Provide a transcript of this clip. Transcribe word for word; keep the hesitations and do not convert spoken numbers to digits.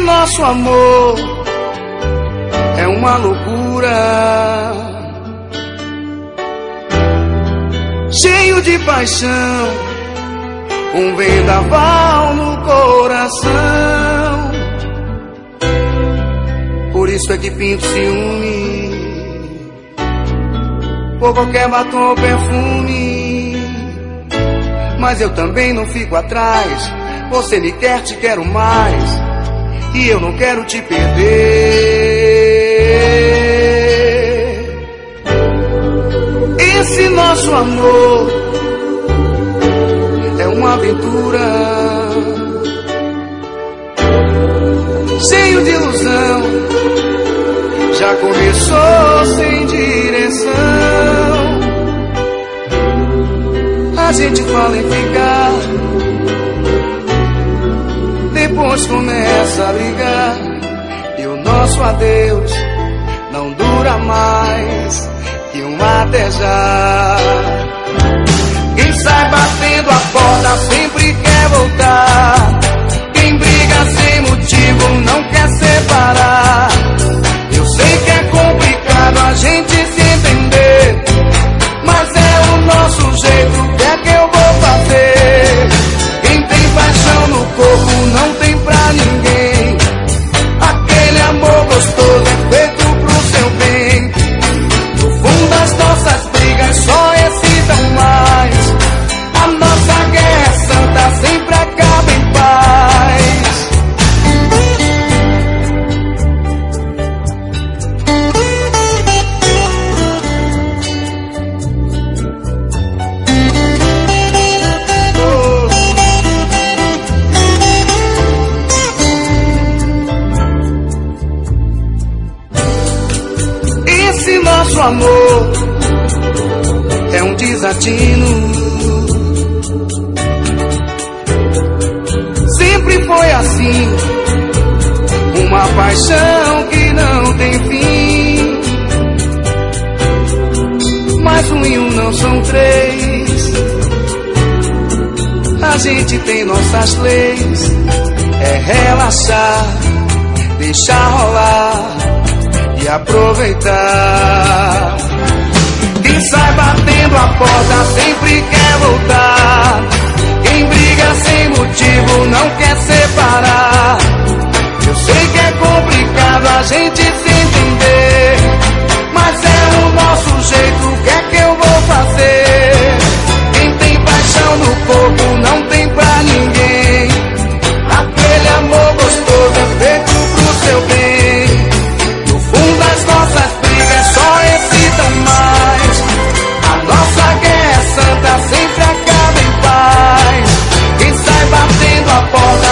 nosso amor é uma loucura, cheio de paixão, um vendaval no coração. Por isso é que pinto ciúme por qualquer batom ou perfume, mas eu também não fico atrás. Você me quer, te quero mais, e eu não quero te perder. Esse nosso amor é uma aventura, cheio de ilusão. Já começou sem direção. A gente fala em ficar, depois começa a brigar, e o nosso adeus não dura mais que um até já. Quem sai batendo a porta sempre quer voltar, quem briga sem motivo não quer separar. Eu sei que é complicado a gente se entender, mas é o nosso jeito, que é que eu vou fazer? Quem tem paixão no corpo não tem pra ninguém. Aquele amor gostoso é feito pro seu bem. No fundo as nossas brigas só excitam mais. A nossa guerra santa sempre acaba em paz. Esse nosso amor é um desatino, sempre foi assim, uma paixão que não tem fim. Mas um e um não são três, a gente tem nossas leis. É relaxar, deixar rolar e aproveitar. Quem sai batendo a porta sempre quer voltar, quem briga sem motivo não quer separar. Eu sei que é complicado a gente se entender, mas é o nosso jeito, o que é que eu vou fazer? Quem tem paixão no corpo não tem pra ninguém. Aquele amor gostoso é feito pro seu bem. No fundo as nossas brigas só excitam mais. A nossa guerra santa sempre acaba em paz. Quem sai batendo a porta